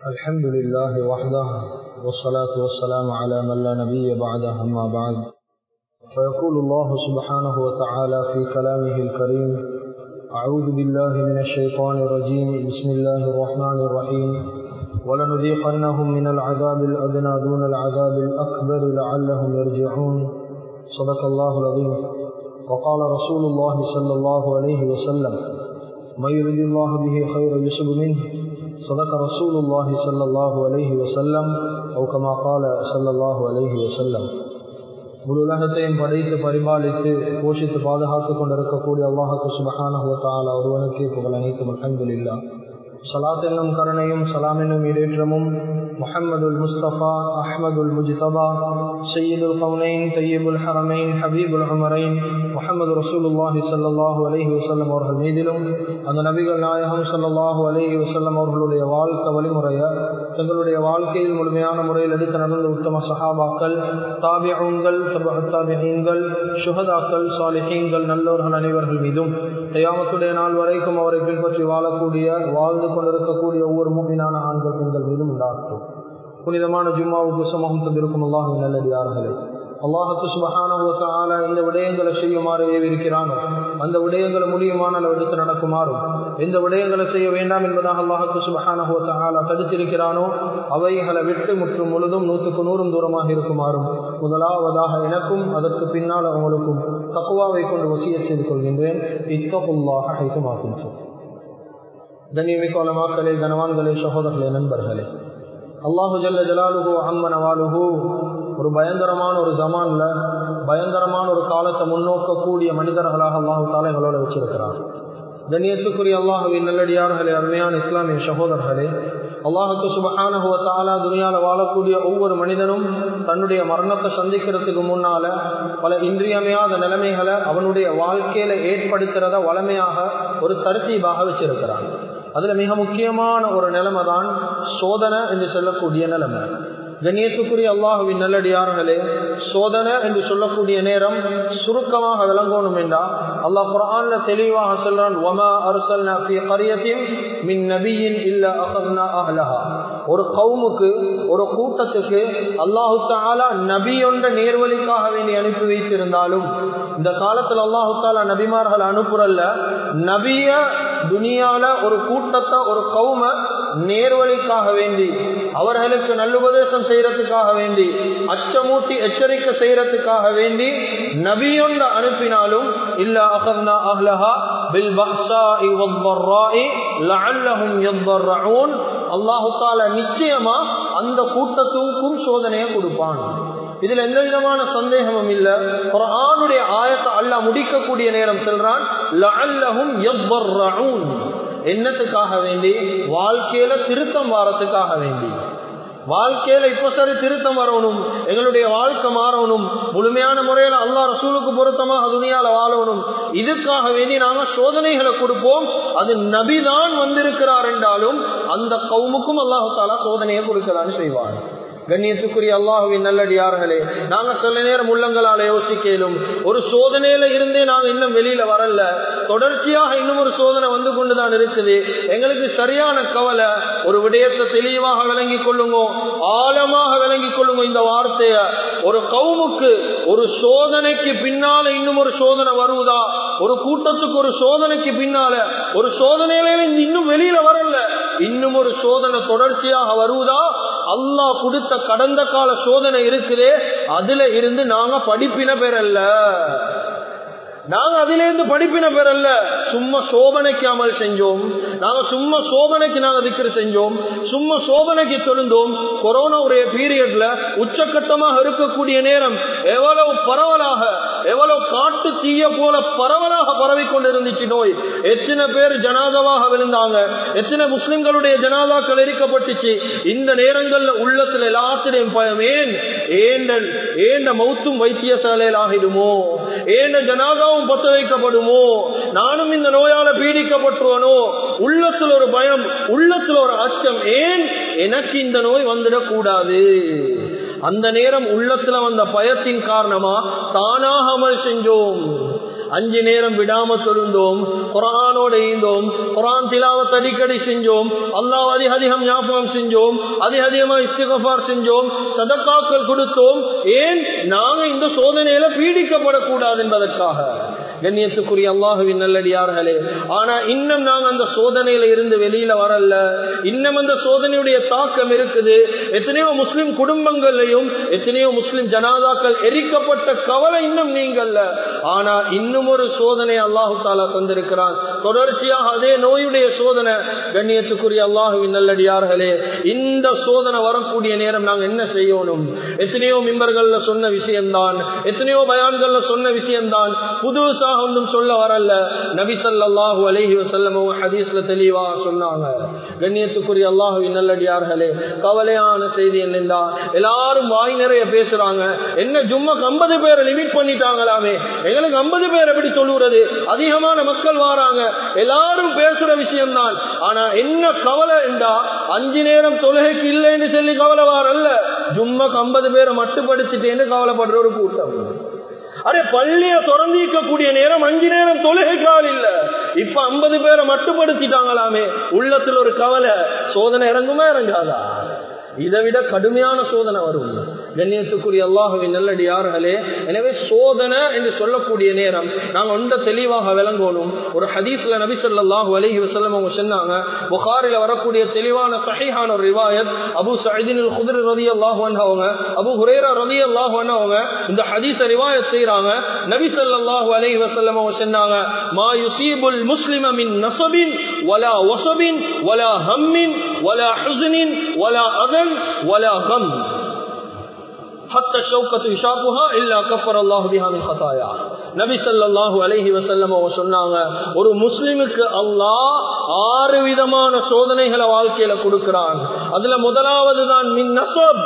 الحمد لله وحده والصلاة والسلام على من لا نبي بعده أما بعد فيقول الله سبحانه وتعالى في كلامه الكريم أعوذ بالله من الشيطان الرجيم بسم الله الرحمن الرحيم ولنذيقنهم من العذاب الأدنى دون العذاب الأكبر لعلهم يرجعون صدق الله العظيم وقال رسول الله صلى الله عليه وسلم من يرد الله به خيرا يصب منه صدق رسول الله صلى الله عليه وسلم أو كما قال صلى الله عليه وسلم. முழு உலகத்தையும் படைத்து பரிபாலித்து போஷித்து பாதுகாத்துக் கொண்டிருக்கக்கூடிய அல்லாஹ்வுக்கு சுப்ஹானஹு வ தஆலா ஒருவனுக்கே புகழ் அனைத்தும். அல்ஹம்துலில்லாஹ். ஸலாத் என்னும் கருணையும் ஸலாம் என்னும் ஈடேற்றமும் முஹம்மதுல் முஸ்தபா அஹ்மதுல் முஜ்தபா சய்யிதுல் கௌனைன் தய்யிபுல் ஹரமைன் ஹபீபுல் உமரைன் முஹம்மது ரசூலுல்லாஹி ஸல்லல்லாஹு அலைஹி வஸல்லம் அவர்கள் மீதிலும் அந்த நபிகள் நாயகம் ஸல்லல்லாஹு அலைஹி வஸல்லம் அவர்களுடைய வாழ்க்கை வழிமுறையை தங்களுடைய வாழ்க்கையில் முழுமையான முறையில் எடுத்து நடந்த உத்தம சஹாபாக்கள், தாபிஊன்கள், தபஅத் தாபிஈன்கள், ஷுஹதாக்கள், சாலிஹீன்கள், நல்லோர்கள் அனைவர்கள் மீதும் கியாமத்துடைய நாள் வரைக்கும் அவரை பின்பற்றி வாழக்கூடிய வாழ்ந்து கொண்டிருக்கக்கூடிய ஒவ்வொரு முஃமினான ஆண்கள் பெண்கள் மீதும் உண்டாகட்டும். புனிதமான ஜும்மாவுக்கு சமூகம் தந்திருக்கும் அல்லாஹ்வின் நல்லடியார்களே, அல்லாஹ்வுக்கு சுப்ஹானஹு வ தஆலா இந்த விடயங்களை செய்யுமாறு ஏவிருக்கிறானோ அந்த விடயங்களை முடியுமான எடுத்து நடக்குமாறும், எந்த விடயங்களை செய்ய வேண்டாம் என்பதாக அல்லாஹ்வுக்கு சுப்ஹானஹு வ தஆலா தடுத்திருக்கிறானோ அவைகளை விட்டு முற்றும் முழுதும் 100க்கு 100 தூரமாக இருக்குமாறும் முதலாவதாக எனக்கும் அதற்கு பின்னால் அவங்களுக்கும் தக்வாவை கொண்டு வசியத் செய்து கொள்கின்றேன். இத்தகுல்லாஹ ஹைதுமா குன்தும். கண்ணியமிக்க உலமாக்களே, கனவான்களே, சகோதரர்களே, நண்பர்களே, அல்லாஹு ஜல்ல ஜலாலுஹு அம்ம நவாலுஹு ஒரு பயங்கரமான ஒரு ஜமான்ல பயங்கரமான ஒரு காலத்தை முன்னோக்கக்கூடிய மனிதர்களாக அல்லாஹு தஆலா எங்களோட வச்சிருக்கிறார். கண்ணியத்துக்குரிய அல்லாஹுவின் நல்லடியார்களே, அருமையான இஸ்லாமிய சகோதரர்களே, அல்லாஹுக்கு சுப்ஹானஹு வ தஆலா துனியால வாழக்கூடிய ஒவ்வொரு மனிதனும் தன்னுடைய மரணத்தை சந்திக்கிறதுக்கு முன்னால பல இன்றியமையாத நிலைமைகளை அவனுடைய வாழ்க்கையில ஏற்படுத்துறத வளமையாக ஒரு தர்த்தீபாக வச்சிருக்கிறான். அதுல மிக முக்கியமான ஒரு நிலைமை தான் சோதனை என்று சொல்லக்கூடிய நிலைமை. கண்ணியத்துக்குரிய அல்லாஹுவின் நல்லடியார்களே, சோதனை என்று சொல்லக்கூடிய நேரம் சுருக்கமாக விளங்கணும் என்றா அல்லாஹ் குர்ஆன்ல தெளிவாக சொல்றான், வமா அர்சல்னா ஃபீ கரியத்தின் மின் நபியின் இல்லா அகத்னா அஹ்லஹா. ஒரு கௌமுக்கு, ஒரு கூட்டத்துக்கு அல்லாஹு தஆலா நபியொன்ற நேர்வழிக்காக வேண்டி அனுப்பி வைத்திருந்தாலும் இந்த காலத்தில் அல்லாஹு தஆலா நபிமார்கள் அனுப்புறல்ல, நபிய துனியால ஒரு கூட்டத்தை, ஒரு கௌம நேர்வழிக்காக வேண்டி அவர்களுக்கு நல்லுபதேசம் செய்யறதுக்காக வேண்டி, அச்சமூட்டி எச்சரிக்கை செய்யறதுக்காக வேண்டி நபியொன்ற அனுப்பினாலும் இல்லா அகத்னா அஹ்லஹா பில் பஹ்ஸாஇ வத்-தர்ராஇ லஅல்லஹும் யضرعون. அல்லாஹ் தஆலா நிச்சயமா அந்த கூட்டத்துக்கும் சோதனையை கொடுப்பான். இதுல எந்த விதமான சந்தேகமும் இல்ல. குர்ஆனுடைய ஆயத்தை அல்லாஹ் முடிக்கக்கூடிய நேரம் சொல்றான், லஅல்லஹும் யضرعون. என்னத்துக்காக வேண்டி? வாழ்க்கையில திருத்தம் வாரத்துக்காக வேண்டி. வாழ்க்கையில இப்ப சரி திருத்தம் வரணும், எங்களுடைய வாழ்க்கை மாறணும், முழுமையான முறையில அல்லாஹ் ரசூலுக்கு பொருத்தமாக துனியால வாழணும், இதுக்காக வேண்டி நாங்க சோதனைகளை கொடுப்போம். அது நபிதான் வந்திருக்கிறார் என்றாலும் அந்த கௌமுக்கும் அல்லாஹ் தஆலா சோதனையை கொடுக்கலான்னு செய்வார். கண்ணியத்துக்குரிய அல்லாஹுவின் நல்லடியார்களே, நாங்க சில நேரம் உள்ளங்களால யோசிக்கலும், ஒரு சோதனையில இருந்தே நாங்க இன்னும் வெளியில வரல, தொடர்ச்சியாக இன்னும் ஒரு சோதனை வந்து கொண்டுதான் இருக்குது. எங்களுக்கு சரியான கவலை. ஒரு விடயத்தை தெளிவாக விளங்கி கொள்ளுங்க, ஆழமாக விளங்கி கொள்ளுங்க இந்த வார்த்தைய. ஒரு கௌமுக்கு ஒரு சோதனைக்கு பின்னால இன்னும் ஒரு சோதனை வருவதா? ஒரு கூட்டத்துக்கு ஒரு சோதனைக்கு பின்னால ஒரு சோதனையில இன்னும் வெளியில வரல, இன்னும் ஒரு சோதனை தொடர்ச்சியாக வருவதா? அல்லாஹ் கொடுத்த கடந்த கால சோதனை இருக்குதே, அதுல இருந்து நாங்க படிப்பின பெறல. நாங்க அதுல இருந்து படிப்பின பெறல. சும்மா சோதனைக்கு அமல் செஞ்சோம், நாங்க சும்மா சோதனைக்கு நாங்க திக்ர் செஞ்சோம், சும்மா சோதனைக்கு தொழுந்தோம். கொரோனா உடைய பீரியட்ல உச்சகட்டமாக இருக்கக்கூடிய நேரம் எவ்வளவு பரவலாக, எவ்வளவு காட்டு தீய போல பரவலாக பரவிக்கொண்டு இருந்துச்சு நோய். எத்தனை பேர் ஜனாதாவாக விழுந்தாங்க, எத்தனை முஸ்லிம்களுடைய ஜனாதாக்கள் எரிக்கப்பட்டுச்சு. இந்த நேரங்கள்ல உள்ளத்துல எல்லாத்திலையும் பயம். ஏன் மௌத்தும் வைத்தியசாலையில் ஆகிடுமோ, ஏன் ஜனாதாவும் பத்த வைக்கப்படுமோ, நானும் இந்த நோயால பீடிக்கப்பட்டுவனோ, உள்ளத்துல ஒரு பயம், உள்ளத்துல ஒரு அச்சம். ஏன் எனக்கு இந்த நோய் வந்துடக்கூடாது. அந்த நேரம் உள்ளத்துல வந்த பயத்தின் காரணமா தானாக அமல் செஞ்சோம். 5 நேரம் விடாம தொழுந்தோம், குர்ஆனோட ஈந்தோம், குர்ஆன் திலாவத் அடிக்கடி செஞ்சோம், அல்லாஹ் அதிகம் ஞாபகம் செஞ்சோம், அதிகமா இஸ்திக்ஃபார் செஞ்சோம், சதகாக்கள் கொடுத்தோம். ஏன்? நாங்க இந்த சோதனையில பீடிக்கப்படக்கூடாது என்பதற்காக. கண்ணியத்துக்குரிய அல்லாஹுவின் நல்லடியார்களே, ஆனா இன்னும் நாங்க அந்த சோதனையில இருந்து வெளியில வரல. இன்னும் அந்த சோதனையுடைய தாக்கம் இருக்குது. எத்தனையோ முஸ்லிம் குடும்பங்கள்லையும் எத்தனையோ முஸ்லிம் ஜனாதாக்கள் எரிக்கப்பட்ட கவலை இன்னும் நீங்கல்ல. ஆனா இன்னும் ஒரு சோதனை அல்லாஹு தாலா தந்திருக்கிறான். தொடர்ச்சியாக அதே நோயுடைய சோதனை. கண்ணியத்துக்குரிய அல்லாஹுவின் நல்லடியார்களே, இந்த சோதனை வரக்கூடிய நேரம் நாங்க என்ன செய்யணும்? எத்தனையோ மிம்பர்கள்ல சொன்ன விஷயம்தான், எத்தனையோ பயான்கள்ல சொன்ன விஷயம்தான், புதுசா ஒன்றும் சொல்ல வரல. நபி ஸல்லல்லாஹு அலைஹி வஸல்லம் ஹதீஸ்ல தெளிவா சொன்னாங்க. கண்ணியத்துக்குரிய அல்லாஹ்வின் நல்லடியார்களே, கவலையான செய்தி என்னன்னா, எல்லாரும் வாய் நிறைய பேசுறாங்க. என்ன ஜும்மாக்கு 50 பேரை லிமிட் பண்ணிட்டாங்களாமே, எங்களுக்கு 50 பேர் எப்படி சொல்லுறது? அதிகமான மக்கள் வராங்க, எல்லாரும் பேசுற விஷயம் தான். ஆனா என்ன கவலை என்றா, 5 நேரம் தொழுகைக்கு இல்லைன்னு சொல்லி கவலை வரல, ஜும்மாக்கு 50 பேரை மட்டுப்படுத்திட்டேன்னு கவலைப்படுற ஒரு கூட்டம். அரே பள்ளிய திறந்திக்கக்கூடிய நேரம் 5 நேரம் தொழுகைக்கால் இல்ல, இப்ப 50 பேரை மட்டுப்படுத்திட்டாங்களாமே. உள்ளத்துல ஒரு கவலை. சோதனை இறங்குமா இறங்காதா? இதை விட கடுமையான சோதனை வரும். கண்ணியத்துக்குரிய அல்லாஹ்வின் நல்லடியார்களே, எனவே சோதனை என்று சொல்லக்கூடிய நேரம் நாங்க ஒன்றை தெளிவாக விளங்கணும். ஒரு ஹதீஸ்ல நபி ஸல்லல்லாஹு அலைஹி வஸல்லம் அவங்க சொன்னாங்க, புகாரில வரக்கூடிய தெளிவான சஹீஹான ஒரு ரிவாயத், அபூ ஸஈத் அல் குத்ரி ரலியல்லாஹு அன்ஹு அவங்க, அபூ ஹுரைரா ரலியல்லாஹு அன்ஹு அவங்க இந்த ஹதீஸை ரிவாயத் செய்றாங்க. நபி ஸல்லல்லாஹு அலைஹி வஸல்லம் அவங்க சொன்னாங்க, மா யுஸீபுல் முஸ்லிம மின் நஸபின் வலா வஸபின் வலா ஹம்மின் வலா ஹுஸ்னின் வலா அதன் வலா கம் ஹத்தா ஷௌகத்து இஷாகுஹா இல்லா கஃபரல்லாஹு பிஹா மின் ஹதாயா. நபி ஸல்லல்லாஹு அலைஹி வஸல்லம் அவங்க சொன்னாங்க, ஒரு முஸ்லிமுக்கு அல்லாஹ் 6 விதமான சோதனைகளை வாழ்க்கையில கொடுக்கிறான். அதுல முதலாவது தான் மின் நஸப்.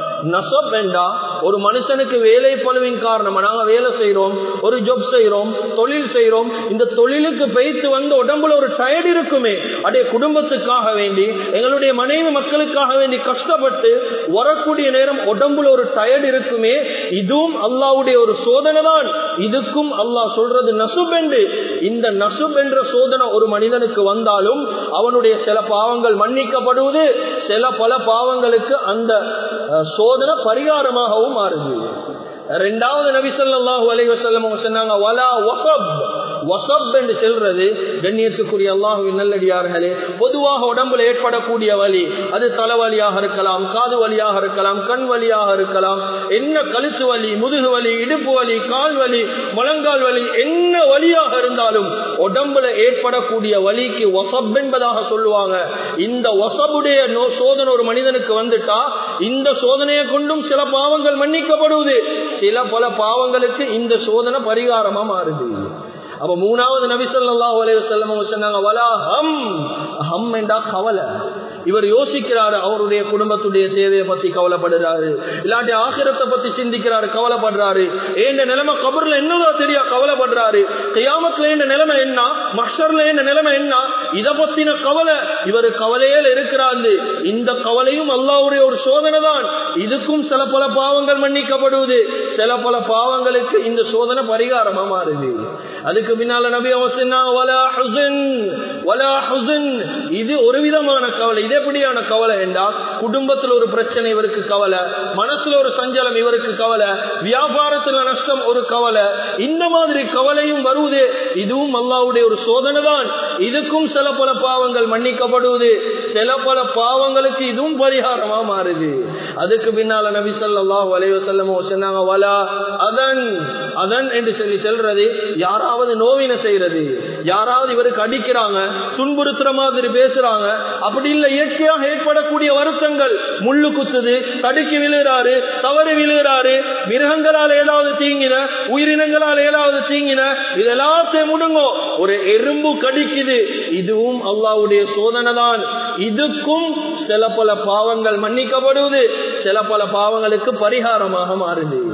நஸப் என்றா ஒரு மனுஷனுக்கு வேலை பளுவின் காரணமா நாங்க வேலை செய்யறோம், ஒரு ஜாப் செய்யறோம், தொழில் செய்யறோம். இந்த தொழிலுக்கு பெய்த்து வந்து உடம்புல ஒரு டயர்ட் இருக்குமே, அதே குடும்பத்துக்காக வேண்டி எங்களுடைய மனைவி மக்களுக்காக வேண்டி கஷ்டப்பட்டு வரக்கூடிய நேரம் உடம்புல ஒரு டயர்ட் இருக்குமே, இதுவும் அல்லாஹ்வுடைய ஒரு சோதனை தான். இதுக்கும் அல்லாஹ் சொல்றது நஸப் என்று. இந்த நஸப் என்ற சோதனை ஒரு மனிதனுக்கு வந்தாலும் அவனுடைய சில பாவங்கள் மன்னிக்கப்படுவது, சில பல பாவங்களுக்கு அந்த சோதனை பரிகாரமாகவும் மாறுது. இரண்டாவது நபி ஸல்லல்லாஹு அலைஹி வஸல்லம் சொன்னாங்க, வலா வஸப். வஸப் என்று சொல்றது கண்ணியத்துக்குரிய அல்லாஹ்வின் நல்லடியார்களே, பொதுவாக உடம்புல ஏற்படக்கூடிய வலி, அது தலைவலியாக இருக்கலாம், காது வலியாக இருக்கலாம், கண் வலியாக இருக்கலாம், என்ன கழுத்து வலி, முதுகு வலி, இடுப்பு வலி, கால் வலி, முழங்கால் வலி, என்ன வலியாக இருந்தாலும் உடம்புல ஏற்படக்கூடிய வலிக்கு வஸப் என்பதாக சொல்லுவாங்க. இந்த வஸபுடைய சோதனை ஒரு மனிதனுக்கு வந்துட்டா, இந்த சோதனையை கொண்டும் சில பாவங்கள் மன்னிக்கப்படுவது, சில பல பாவங்களுக்கு இந்த சோதனை பரிகாரமா மாறுது. அப்ப மூணாவது நபி ஸல்லல்லாஹு அலைஹி வஸல்லம் சொன்னாங்க, வலா ஹம். ஹம் என்றா கவலை. இவர் யோசிக்கிறாரு, அவருடைய குடும்பத்துடைய தேவையை பத்தி கவலைப்படுறாரு, இல்லாட்டி ஆகிரத்தை பத்தி சிந்திக்கிறாரு, கவலைப்படுறாரு. ஏன் நிலைமை கபர்ல என்னதான் தெரியா கவலைப்படுறாரு, கியாமத்துல என்ன நிலைமை என்ன, மஹ்ஷர்ல என்ன நிலைமை என்ன, இத பத்தின கவலை இவர் கவலையில இருக்கிறாரு. இந்த கவலையும் அல்லாஹ்வுடைய ஒரு சோதனை தான். இதுக்கும் சில பல பாவங்கள் மன்னிக்கப்படுவது, சில பல பாவங்களுக்கு இந்த சோதனை பரிகாரமா மாறுது. அதுக்கு பின்னால நபி அவசன்னா வலா ஹுஸன். வலா ஹுஸன் இது ஒரு விதமான கவலை. இது எப்படியான கவலை என்றால், குடும்பத்தில் ஒரு பிரச்சனை இவருக்கு கவலை, மனசுல ஒரு சஞ்சலம் இவருக்கு கவலை, வியாபாரத்துல நஷ்டம் ஒரு கவலை, இந்த மாதிரி கவலையும் வருவது. இதுவும் அல்லாஹ்வுடைய ஒரு சோதனை தான். இதுக்கும் சில பல பாவங்கள் மன்னிக்கப்படுவது, சில பல பாவங்களுக்கு இதுவும் பரிகாரமா மாறுது. அதுக்கு பின்னால நபி ஸல்லல்லாஹு அலைஹி வஸல்லம் சொன்னாங்க, வலா அதன். அதன் என்று சொல்லி சொல்றது யாராவது நோவினை செய்யறது, யாராவது இவருக்கு அடிக்கிறாங்க, துன்புறுத்துற மாதிரி பேசுறாங்க, அப்படி இல்ல இயற்கையாக ஏற்படக்கூடிய வருத்தங்கள், முள்ளு குத்துது, தடுக்கி விழுகிறாரு, தவறு விழுகிறாரு, மிருகங்களால் ஏதாவது தீங்கின, உயிரினங்களால் ஏதாவது தீங்கின, இதெல்லாத்தையும் முடுங்கோ, ஒரு எறும்பு கடிக்குது, இதுவும் அல்லாஹ்வுடைய சோதனை தான். இதுக்கும் சில பல பாவங்கள் மன்னிக்கப்படுவது, சில பல பாவங்களுக்கு பரிகாரமாக மாறுது.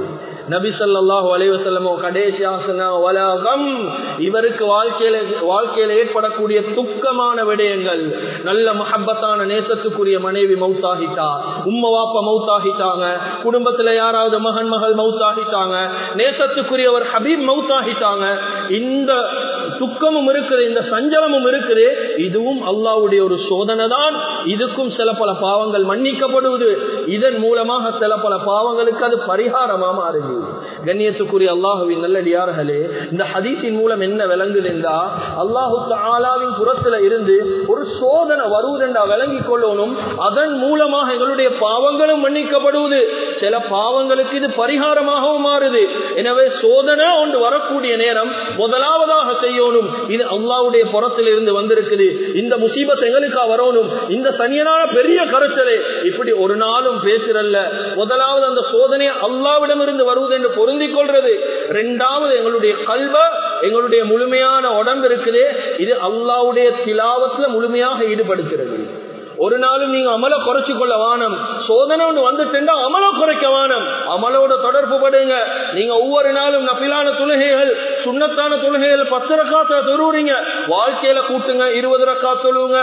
நபி ஸல்லல்லாஹு அலைஹி வஸல்லம் கடைசியாக சொன்னாங்க, வலா கம், இவருக்கு வாழ்க்கையில ஏற்படக்கூடிய துக்கமான விடயங்கள். நல்ல முஹப்பத்தான நேசத்துக்குரிய மனைவி மௌத்தாகிட்டா, உம்ம வாப்பா மௌத்தாகிட்டாங்க, குடும்பத்துல யாராவது மகன் மகள் மௌத்தாகிட்டாங்க, நேசத்துக்குரியவர் ஹபீப் மௌத்தாகிட்டாங்க. இந்த துக்கமும் இருக்குது, இந்த சஞ்சலமும் இருக்குது. இதுவும் அல்லாஹ்வுடைய ஒரு சோதனை தான். இதுக்கும் சில பல பாவங்கள் மன்னிக்கப்படுவது, இதன் மூலமாக சில பல பாவங்களுக்கு அது பரிகாரமா மாறுது. கண்ணியத்துக்குரிய அல்லாஹ்வின் நல்லடியார்களே, இந்த ஹதீஸின் மூலம் என்ன விளங்குது என்றா, அல்லாஹ் தஆலாவின் புறத்துல இருந்து ஒரு சோதனை வருவதென்றா விளங்கிக் கொள்ளணும். அதன் மூலமாக எங்களுடைய பாவங்களும் மன்னிக்கப்படுவது, சில பாவங்களுக்கு இது பரிகாரமாகவும் மாறுது. எனவே சோதனை ஒன்று வரக்கூடிய நேரம் முதலாவதாக செய்யணும், இது அல்லாஹ்வுடைய புறத்தில் இருந்து வந்திருக்குது, இந்த முசீபத் எங்களுக்கா வரணும், இந்த சனியனான பெரிய கரைச்சலே இப்படி ஒரு நாளும் பேசுறல்ல. முதலாவது அந்த சோதனையை அல்லாஹ்விடம் இருந்து வருவது என்று பொருந்திக் கொள்றது. இரண்டாவது எங்களுடைய கல்வ, எங்களுடைய முழுமையான உடம்பு இருக்குது, இது அல்லாஹ்வுடைய திலாவத்துல முழுமையாக ஈடுபடுத்துறது. ஒரு நாளும் நீங்க அமல குறைச்சு கொள்ள வானம். சோதனை ஒன்று வந்துட்டா அமல குறைக்க வானம், அமலோட தொடர்பு படுங்க. நீங்க ஒவ்வொரு நாளும் நஃபிலான தொழுகைகள், சுன்னத்தான தொழுகைகள் 10 ரக்காத்த தொழுறீங்க, வாழ்க்கையில கூட்டுங்க 20 ரக்காத் தொழுவுங்க.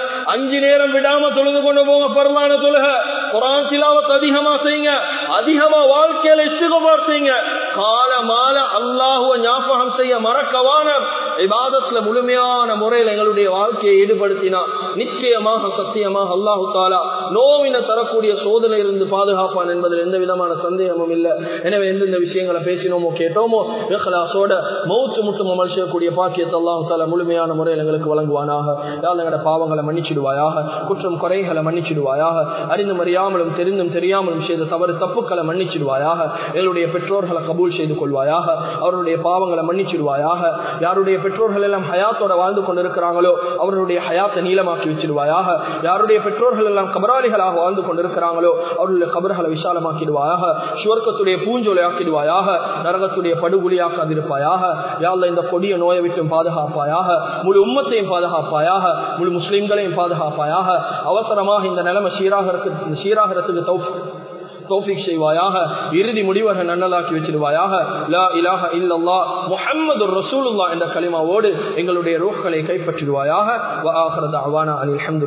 5 நேரம் விடாம தொழுது கொண்டு போங்க, பரலான தொழுக. குர்ஆன் திலாவத் அதிகமா செய்யுங்க, அதிகமா வாழ்க்கையில இஸ்திக்ஃபார் செய்யுங்க. கால மால அல்லாஹ்வை ஞாபகம் செய்ய மறக்கவான இபாதத்துல முழுமையான முறையில் எங்களுடைய வாழ்க்கையை ஈடுபடுத்தினா நிச்சயமாக சத்தியமாக அல்லாஹ் தஆலா நோவினை தரக்கூடிய சோதனை இருந்து பாதுகாப்பான் என்பதில் எந்த விதமான சந்தேகமும் இல்லை. எனவே எந்தெந்த விஷயங்களை பேசினோமோ கேட்டோமோ இஹ்லாஸோட மௌத் முட்டும் அமல் செய்யக்கூடிய பாக்கியத்தை அல்லாஹ் தஆலா முழுமையான முறையில் எங்களுக்கு வழங்குவானாக. யாழ் எங்களோட பாவங்களை மன்னிச்சிடுவாயாக, குற்றம் குறைகளை மன்னிச்சிடுவாயாக, அறிந்தும் அறியாமலும் தெரிந்தும் தெரியாமலும் செய்த தவறு தப்புக்களை மன்னிச்சிடுவாயாக. எங்களுடைய பெற்றோர்களை கபூல் செய்து கொள்வாயாக, அவருடைய பாவங்களை மன்னிச்சிடுவாயாக. யாருடைய பெற்றோர்கள் எல்லாம் ஹயாத்தோட வாழ்ந்து கொண்டிருக்கிறாங்களோ அவருடைய ஹயாத்தை நீளமாக்கி வச்சிடுவாயாக. யாருடைய பெற்றோர்கள் எல்லாம் கபராளிகளாக வாழ்ந்து கொண்டிருக்கிறாங்களோ அவருடைய கபர்களை விசாலமாக்கிடுவாயாக, சுவர்க்கத்துடைய பூஞ்சோலை ஆக்கிடுவாயாக, நரகத்துடைய படுகொலியாக்காதிருப்பாயாக. யா அல்லாஹ் இந்த கொடிய நோயை விட்டும் பாதுகாப்பாயாக, முழு உம்மத்தையும் பாதுகாப்பாயாக, முழு முஸ்லிம்களையும் பாதுகாப்பாயாக. அவசரமாக இந்த நிலைமை சீராகிறதுக்கு தௌஃபீக் செய்வாயாக. இறுதி முடிவக நன்னலாக்கி வச்சிடுவாயாக. லா இலாஹ இல்லல்லாஹ் முஹம்மதுர் ரசூலுல்லாஹ் என்ற கலிமாவோடு எங்களுடைய ரூஹ்களை கைப்பற்றிடுவாயாக. வ ஆகிரு தஅவானா அனில் ஹம்து